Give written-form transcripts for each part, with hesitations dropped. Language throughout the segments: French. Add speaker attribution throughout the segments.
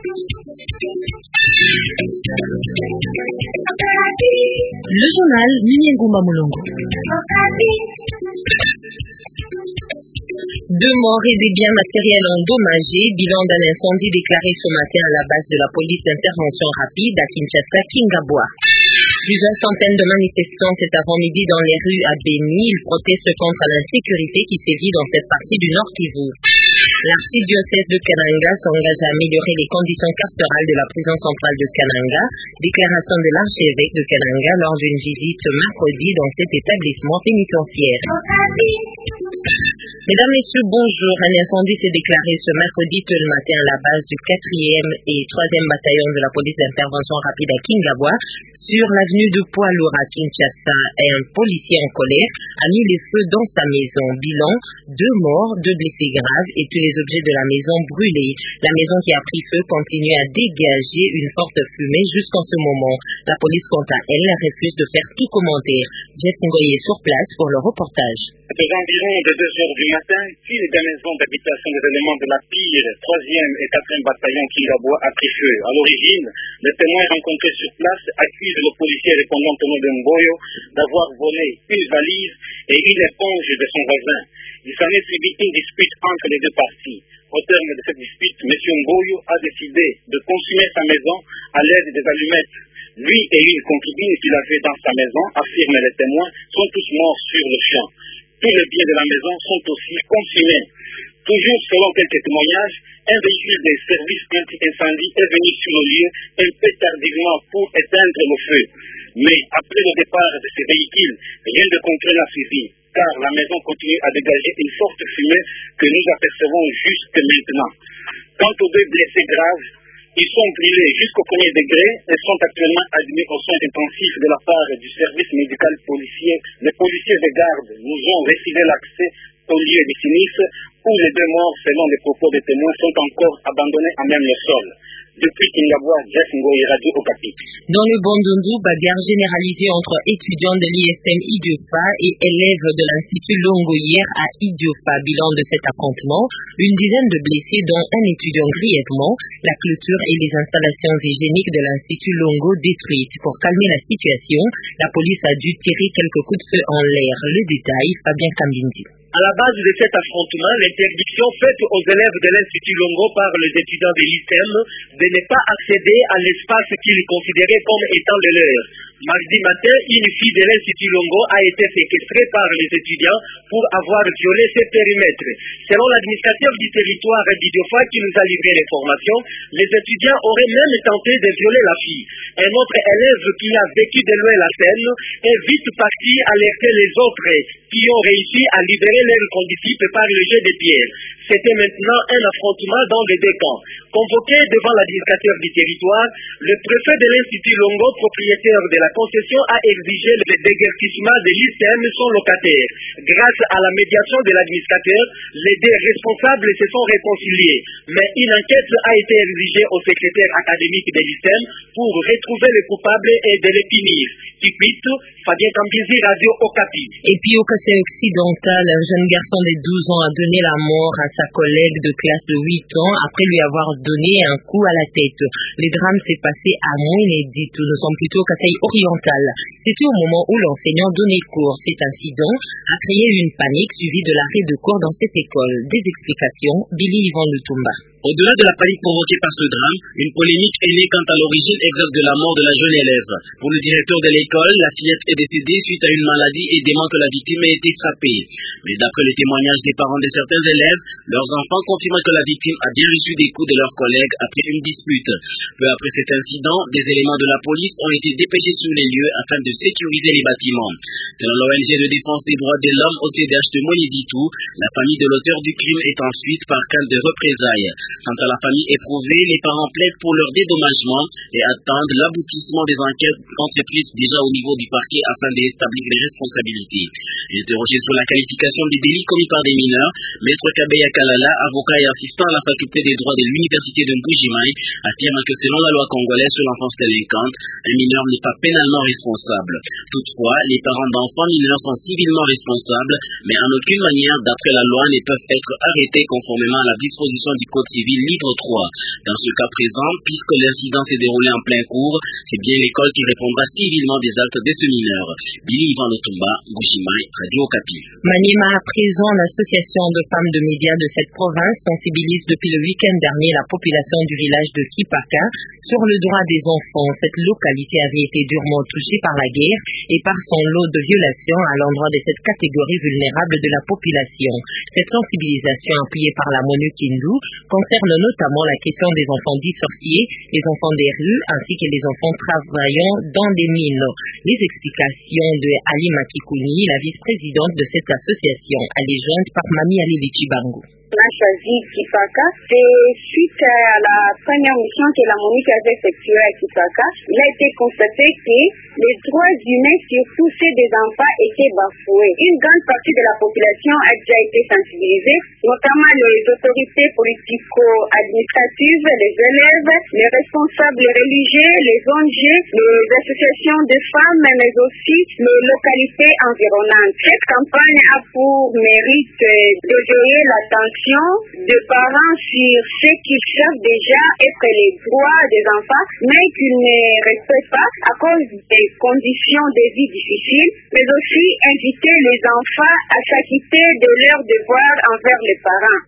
Speaker 1: Le journal Ngumba Mulongo. Deux morts et des biens matériels endommagés, bilan d'un incendie déclaré ce matin à la base de la police d'intervention rapide à Kinshasa, Kingabwa. Plusieurs centaines de manifestants cet avant-midi dans les rues à Beni. Ils protestent contre l'insécurité qui sévit dans cette partie du Nord Kivu. L'archidiocèse de Kananga s'engage à améliorer les conditions carcérales de la prison centrale de Kananga. Déclaration de l'archevêque de Kananga lors d'une visite mercredi dans cet établissement pénitentiaire. Mesdames, Messieurs, bonjour. Un incendie s'est déclaré ce mercredi tôt le matin à la base du 4e et 3e bataillon de la police d'intervention rapide à Kingabwa, sur l'avenue de Poiloura à Kinshasa. Un policier en colère a mis les feux dans sa maison. Bilan, 2 morts, 2 blessés graves et tous les objets de la maison brûlés. La maison qui a pris feu continue à dégager une forte fumée jusqu'en ce moment. La police, quant à elle, refuse de faire tout commentaire. Jeff Ngoye sur place pour le reportage.
Speaker 2: C'est environ de 2 heures du matin, puis des maisons d'habitation des éléments de la pire 3e et 4e bataillon Kingabwa a pris feu. À l'origine, les témoins rencontrés sur place accusent le policier répondant au nom de Mboyo d'avoir volé une valise et une éponge de son voisin. Il s'en est suivi une dispute entre les deux parties. Au terme de cette dispute, M. Mboyo a décidé de consumer sa maison à l'aide des allumettes. Lui et une concubine qu'il avait dans sa maison, affirment les témoins, sont tous morts sur le champ. Tous les biens de la maison sont aussi consumés. Toujours selon quelques témoignages, un véhicule des services anti-incendie est venu sur le lieu un peu tardivement pour éteindre le feu. Mais après le départ de ces véhicules, rien de concret n'a suivi, car la maison continue à dégager une forte fumée que nous apercevons juste maintenant. Quant aux 2 blessés graves, ils sont brûlés jusqu'au 1er degré et sont actuellement admis aux soins intensifs de la part du service médical policier. Les policiers de garde nous ont refusé l'accès au lieu du sinistre où les 2 morts, selon les propos des témoins, sont encore abandonnés à même le sol. Depuis Kingabwa, Jeff Ngoye, Radio Okapi.
Speaker 1: Dans le Bandundu, bagarre généralisée entre étudiants de l'ISM Idiofa et élèves de l'Institut Longo hier à Idiofa. Bilan de cet affrontement, une dizaine de blessés dont un étudiant grièvement, la clôture et les installations hygiéniques de l'Institut Longo détruites. Pour calmer la situation, la police a dû tirer quelques coups de feu en l'air. Le détail, Fabien Kambindi.
Speaker 3: À la base de cet affrontement, l'interdiction faite aux élèves de l'Institut Longo par les étudiants de l'ISM de ne pas accéder à l'espace qu'ils considéraient comme étant le leur. Mardi matin, une fille de l'Institut Longo a été séquestrée par les étudiants pour avoir violé ses périmètres. Selon l'administrateur du territoire d'Idiofa qui nous a livré l'information, les étudiants auraient même tenté de violer la fille. Un autre élève qui a vécu de loin la scène est vite parti alerter les autres qui ont réussi à libérer leurs condisciples par le jet de pierres. C'était maintenant un affrontement dans les 2 camps. Convoqué devant l'administrateur du territoire, le préfet de l'Institut Longo, propriétaire de la concession, a exigé le déguerpissement de l'ISM, son locataire. Grâce à la médiation de l'administrateur, les 2 responsables se sont réconciliés. Mais une enquête a été exigée au secrétaire académique de l'ISM pour retrouver les coupables et de les punir. Fabien Kambizi, Radio Okapi.
Speaker 1: Et puis au Kassai occidental, un jeune garçon de 12 ans a donné la mort à sa collègue de classe de 8 ans après lui avoir donné un coup à la tête. Le drame s'est passé à Mouénédit, nous sommes plutôt au Kassai oriental. C'était au moment où l'enseignant donnait cours. Cet incident a créé une panique suivie de l'arrêt de cours dans cette école. Des explications, Billy Yvan Lutumba.
Speaker 4: Au-delà de la panique provoquée par ce drame, une polémique est née quant à l'origine exacte de la mort de la jeune élève. Pour le directeur de l'école, la fillette est décédée suite à une maladie et dément que la victime ait été frappée. Mais d'après les témoignages des parents de certains élèves, leurs enfants confirment que la victime a bien reçu des coups de leurs collègues après une dispute. Peu après cet incident, des éléments de la police ont été dépêchés sur les lieux afin de sécuriser les bâtiments. Selon l'ONG de défense des droits de l'homme au CDH de Moniditou, la famille de l'auteur du crime est en fuite par crainte de représailles. Quant à la famille éprouvée, les parents plaident pour leur dédommagement et attendent l'aboutissement des enquêtes entreprises déjà au niveau du parquet afin d'établir les responsabilités. Interrogé sur la qualification des délits commis par des mineurs, Maître Kabeya Kalala, avocat et assistant à la faculté des droits de l'université de Mbujimaï, affirme que selon la loi congolaise sur l'enfance délinquante, un mineur n'est pas pénalement responsable. Toutefois, les parents d'enfants mineurs sont civilement responsables, mais en aucune manière, d'après la loi, ne peuvent être arrêtés conformément à la disposition du Code civil civile litre 3. Dans ce cas présent, puisque l'incident s'est déroulé en plein cours, c'est bien l'école qui répondra civilement des actes de ce mineur. Billy Ivan Lotumba, Gouchimai, Radio Okapi.
Speaker 1: Maniema, à présent, l'association de femmes de médias de cette province sensibilise depuis le week-end dernier la population du village de Kipaka sur le droit des enfants. Cette localité avait été durement touchée par la guerre et par son lot de violations à l'endroit de cette catégorie vulnérable de la population. Cette sensibilisation appuyée par la MONUC Kindu concerne notamment la question des enfants dits sorciers, les enfants des rues ainsi que les enfants travaillant dans des mines. Les explications de Ali Makikouni, la vice-présidente de cette association, allégeante par Mami Alili Chibangu.
Speaker 5: On a choisi Kipaka, c'est suite à la première mission que la MONUC avait effectuée à Kipaka. Il a été constaté que les droits humains, surtout ceux des enfants, étaient bafoués. Une grande partie de la population a déjà été sensibilisée, notamment les autorités politico-administratives, les élèves, les responsables religieux, les ONG, les associations de femmes, mais aussi les localités environnantes. Cette campagne a pour mérite d'éveiller l'attention de parents sur ce qu'ils savent déjà être les droits des enfants, mais qu'ils ne respectent pas à cause des conditions de vie difficiles, mais aussi inviter les enfants à s'acquitter de leurs devoirs envers les parents.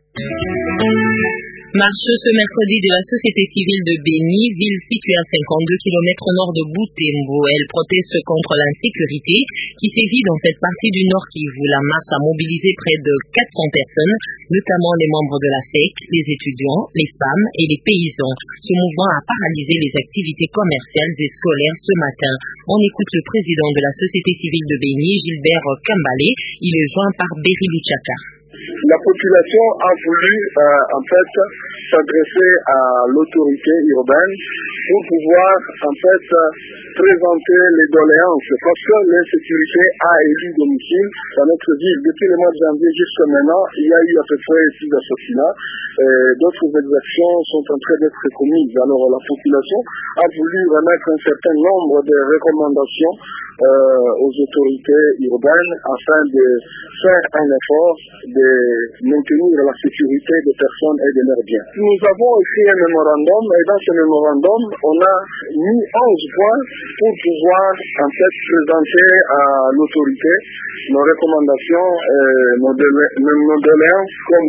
Speaker 1: Marche ce mercredi de la société civile de Béni, ville située à 52 km au nord de Butembo. Elle proteste contre l'insécurité qui sévit dans cette partie du Nord Kivu. La marche a mobilisé près de 400 personnes, notamment les membres de la SEC, les étudiants, les femmes et les paysans. Ce mouvement a paralysé les activités commerciales et scolaires ce matin. On écoute le président de la société civile de Béni, Gilbert Kambale. Il est joint par Berry Luchaka.
Speaker 6: La population a voulu s'adresser à l'autorité urbaine pour pouvoir présenter les doléances parce que l'insécurité a élu domicile dans notre ville. Depuis le mois de janvier jusqu'à maintenant, il y a eu à peu près 6 assassinats. D'autres exactions sont en train d'être commises. Alors la population a voulu remettre un certain nombre de recommandations aux autorités urbaines afin de faire un effort de maintenir la sécurité des personnes et de leurs biens. Nous avons écrit un mémorandum et dans ce mémorandum, on a mis 11 points pour pouvoir présenter à l'autorité nos recommandations et nos doléances comme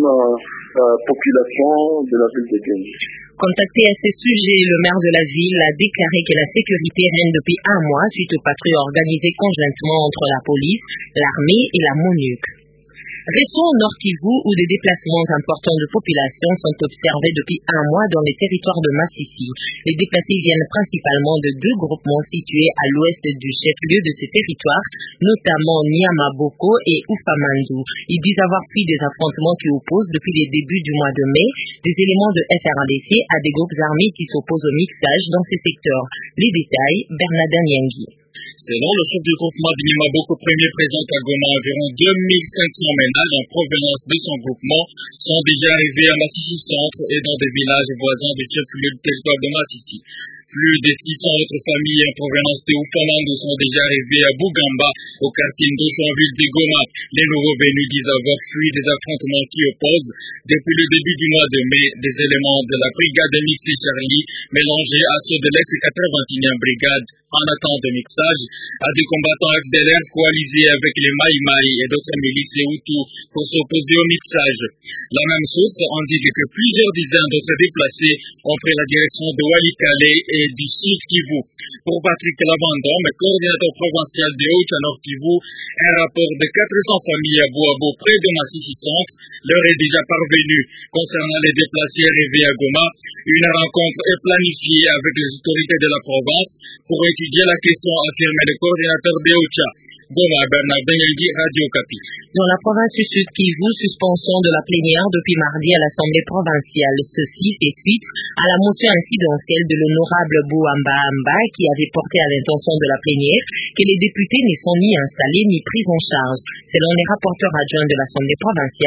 Speaker 6: population de la ville de Béni.
Speaker 1: Contacté à ce sujet, le maire de la ville a déclaré que la sécurité règne depuis un mois suite aux patrouilles organisées conjointement entre la police, l'armée et la MONUC. Restons au Nord Kivu où des déplacements importants de population sont observés depuis un mois dans les territoires de Massissi. Les déplacés viennent principalement de 2 groupements situés à l'ouest du chef-lieu de ces territoires, notamment Niamaboko et Ufamandou. Ils disent avoir pris des affrontements qui opposent depuis les débuts du mois de mai des éléments de FRDC à des groupes armés qui s'opposent au mixage dans ces secteurs. Les détails, Bernardin Niangi.
Speaker 7: Selon le chef du groupement de Niamaboko, premier présent à Goma, environ 2500 ménages en provenance de son groupement sont déjà arrivés à Massissi Centre et dans des villages voisins du chef-lieu du territoire de Massissi. Plus de 600 autres familles en provenance de Ufamandou sont déjà arrivées à Bougamba, au quartier Ndosho en ville de Goma. Les nouveaux venus disent avoir fui des affrontements qui opposent, depuis le début du mois de mai, des éléments de la brigade mixée Charlie mélangés à ceux de l'ex-81e brigade en attente de mixage, à des combattants FDLR coalisés avec les Maïmaï et d'autres milices Hutus pour s'opposer au mixage. La même source indique que plusieurs dizaines d'autres déplacés ont pris la direction de Walikale et du Sud Kivu. Pour Patrick Labandon, coordinateur provincial de Haut-Nord Kivu, un rapport de 400 familles à Boabo près de Massissi Centre leur est déjà parvenu. Concernant les déplacés arrivés à Goma, une rencontre est planifiée avec les autorités de la province pour étudier la question, affirme le coordinateur de Haut-Nord. Goma, Bernardin Niangi, Radio Okapi.
Speaker 1: Dans la province du Sud Kivu, suspension de la plénière depuis mardi à l'Assemblée provinciale. Ceci fait suite à la motion incidentielle de l'honorable Bouamba Amba qui avait porté à l'intention de la plénière que les députés ne sont ni installés ni pris en charge. Selon les rapporteurs adjoints de l'Assemblée provinciale,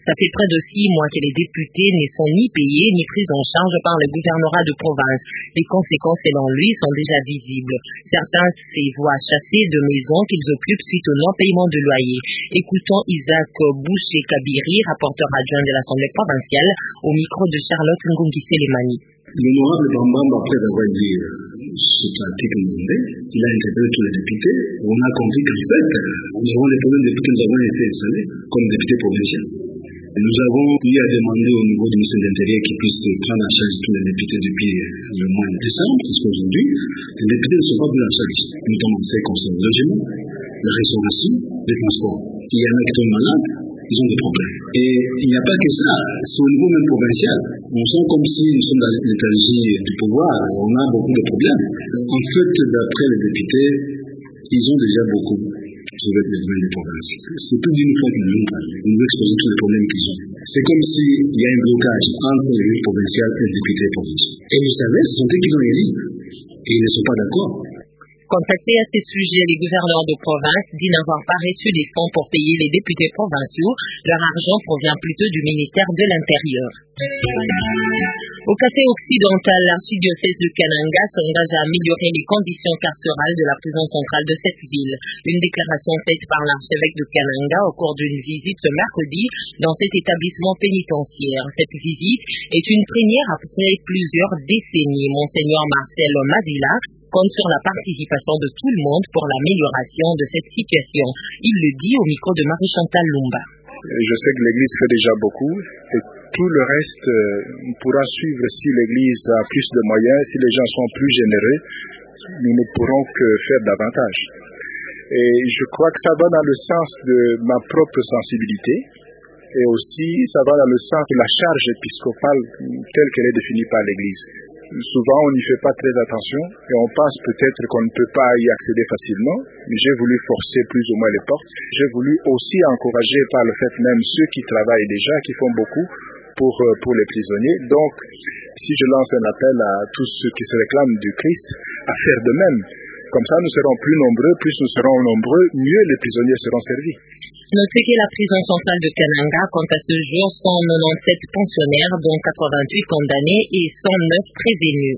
Speaker 1: Ça fait près de 6 mois que les députés ne sont ni payés ni pris en charge par le gouvernorat de province. Les conséquences, selon lui, sont déjà visibles. Certains se voient chasser de maisons qu'ils occupent suite au non-paiement de loyer. Écoutons Isaac Bouché-Kabiri, rapporteur adjoint de l'Assemblée provinciale, au micro de Charlotte Ngungisi-Lemani.
Speaker 8: L'honorable Bambam, après avoir dit cet article demandé, il a interpellé tous les députés. On a compris qu'en fait, nous avons les problèmes depuis que nous avons été installés comme députés provinciaux. Nous avons eu à demander au niveau du ministère de l'Intérieur qu'il puisse prendre en charge tous les députés depuis le mois de décembre, parce qu'aujourd'hui, les députés ne sont pas pris en charge, notamment en ce qui concerne le logement, la restauration, les transports. Il y en a qui sont malades, ils ont des problèmes. Et il n'y a pas que ça, c'est au niveau même provincial. On sent comme si nous sommes dans l'énergie du pouvoir, on a beaucoup de problèmes. En fait, d'après les députés, ils ont déjà beaucoup sur les problèmes des provinces. C'est plus d'une fois qu'ils nous parlent. Ils nous exposent tous les problèmes qu'ils ont. C'est comme s'il y a un blocage entre les villes provinciales et les députés provinciaux. Et vous savez, ce sont eux qui l'ont élu. Et ils ne sont pas d'accord.
Speaker 1: Contacté à ce sujet, les gouverneurs de province disent n'avoir pas reçu des fonds pour payer les députés provinciaux. Leur argent provient plutôt du ministère de l'Intérieur. Au Café occidental, l'archidiocèse de Kananga s'engage à améliorer les conditions carcérales de la prison centrale de cette ville. Une déclaration faite par l'archevêque de Kananga au cours d'une visite ce mercredi dans cet établissement pénitentiaire. Cette visite est une première après plusieurs décennies. Monseigneur Marcel Mazila compte sur la participation de tout le monde pour l'amélioration de cette situation. Il le dit au micro de Marie-Chantal Lumba.
Speaker 6: Je sais que l'Église fait déjà beaucoup et tout le reste pourra suivre si l'Église a plus de moyens, si les gens sont plus généreux, nous ne pourrons que faire davantage. Et je crois que ça va dans le sens de ma propre sensibilité et aussi ça va dans le sens de la charge épiscopale telle qu'elle est définie par l'Église. Souvent, on n'y fait pas très attention et on pense peut-être qu'on ne peut pas y accéder facilement. Mais j'ai voulu forcer plus ou moins les portes. J'ai voulu aussi encourager par le fait même ceux qui travaillent déjà, qui font beaucoup pour les prisonniers. Donc, si je lance un appel à tous ceux qui se réclament du Christ à faire de même. Comme ça, nous serons plus nombreux, plus nous serons nombreux, mieux les prisonniers seront servis.
Speaker 1: Notez que la prison centrale de Kananga compte à ce jour 197 pensionnaires, dont 88 condamnés et 109 prévenus.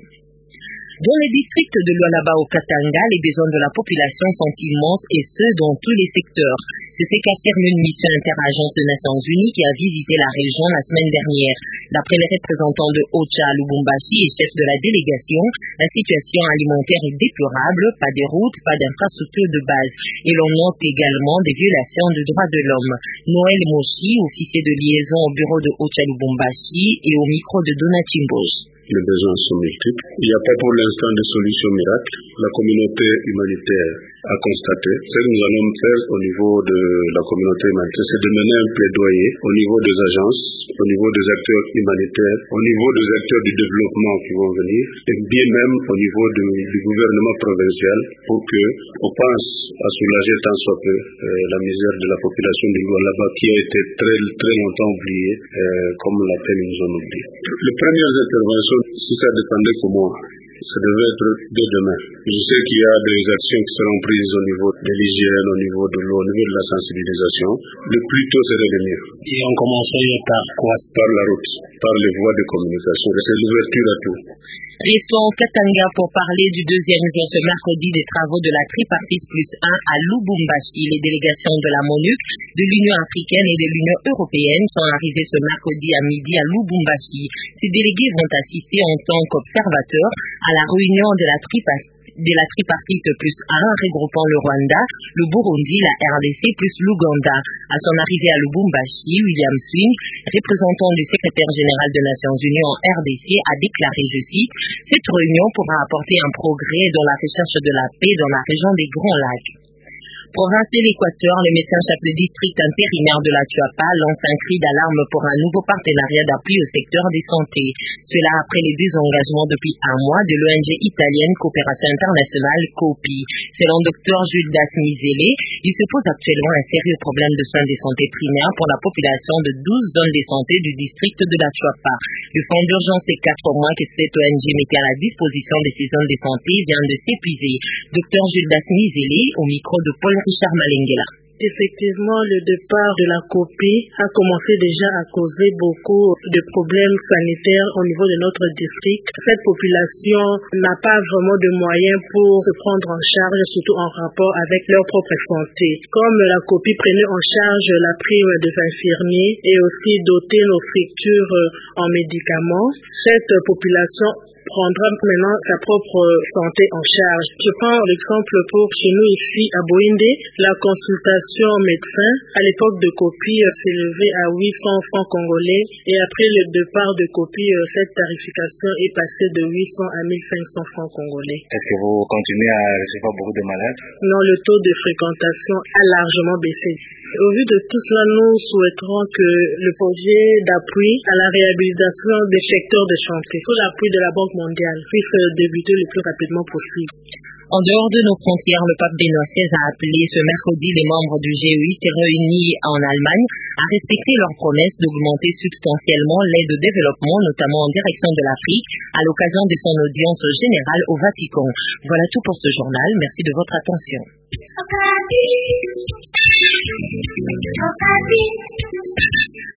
Speaker 1: Dans les districts de Lualaba au Katanga, les besoins de la population sont immenses et ce, dans tous les secteurs. C'est ce qu'affirme une mission interagence des Nations Unies qui a visité la région la semaine dernière. D'après les représentants de OCHA à Lubumbashi et chef de la délégation, la situation alimentaire est déplorable, pas de routes, pas d'infrastructures de base. Et l'on note également des violations des droits de l'homme. Noël Moshi, officier de liaison au bureau de OCHA Lubumbashi et au micro de Donatimbosh.
Speaker 8: Les besoins sont multiples. Il n'y a pas pour l'instant de solution miracle. La communauté humanitaire a constaté. Ce que nous allons faire au niveau de la communauté humanitaire, c'est de mener un plaidoyer au niveau des agences, au niveau des acteurs humanitaires, au niveau des acteurs du développement qui vont venir, et bien même au niveau du gouvernement provincial pour qu'on pense à soulager tant soit peu la misère de la population du Lualaba qui a été très, très longtemps oubliée, comme la peine nous en oublie. Les premières interventions, si ça dépendait de moi, ça devait être dès demain. Je sais qu'il y a des actions qui seront prises au niveau de l'hygiène, au niveau de l'eau, au niveau de la sensibilisation. Le plus tôt serait le mieux.
Speaker 9: Et on commencerait par quoi?
Speaker 8: Par la route, par les voies de communication. C'est l'ouverture à tout.
Speaker 1: Restons au Katanga pour parler du deuxième jour ce mercredi des travaux de la tripartite plus 1 à Lubumbashi. Les délégations de la MONUC, de l'Union africaine et de l'Union européenne sont arrivées ce mercredi à midi à Lubumbashi. Ces délégués vont assister en tant qu'observateurs à la réunion de la tripartite plus 1 regroupant le Rwanda, le Burundi, la RDC plus l'Ouganda. À son arrivée à Lubumbashi, William Swing, représentant du secrétaire général des Nations Unies en RDC, a déclaré, je cite, « Cette réunion pourra apporter un progrès dans la recherche de la paix dans la région des Grands Lacs ». Province de l'Équateur, le médecin-chef de district intérimaire de la Chuapa lance un cri d'alarme pour un nouveau partenariat d'appui au secteur des santé. Cela après les désengagements depuis un mois de l'ONG italienne Coopération Internationale COPI. Selon Dr Gildas Mizele, il se pose actuellement un sérieux problème de soins de santé primaires pour la population de 12 zones de santé du district de la Chuapa. Le fonds d'urgence des 4 mois que cette ONG mettait à la disposition de ces zones de santé vient de s'épuiser. Dr Gildas Mizele, au micro de Paul Richard Malengela.
Speaker 10: Effectivement, le départ de la copie a commencé déjà à causer beaucoup de problèmes sanitaires au niveau de notre district. Cette population n'a pas vraiment de moyens pour se prendre en charge, surtout en rapport avec leur propre santé. Comme la copie prenait en charge la prime des infirmiers et aussi dotait nos structures en médicaments, cette population prendra maintenant sa propre santé en charge. Je prends l'exemple pour chez nous ici à Boïndé, la consultation médecin à l'époque de copie s'élevait à 800 francs congolais et après le départ de copie, cette tarification est passée de 800 à 1500 francs congolais.
Speaker 11: Est-ce que vous continuez à recevoir beaucoup de malades?
Speaker 10: Non, le taux de fréquentation a largement baissé. Au vu de tout cela, nous souhaiterons que le projet d'appui à la réhabilitation des secteurs de chantier, sous l'appui de la Banque mondiale, puisse débuter le plus rapidement possible.
Speaker 1: En dehors de nos frontières, le pape Benoît XVI a appelé ce mercredi les membres du G8 réunis en Allemagne à respecter leur promesse d'augmenter substantiellement l'aide au développement, notamment en direction de l'Afrique, à l'occasion de son audience générale au Vatican. Voilà tout pour ce journal. Merci de votre attention.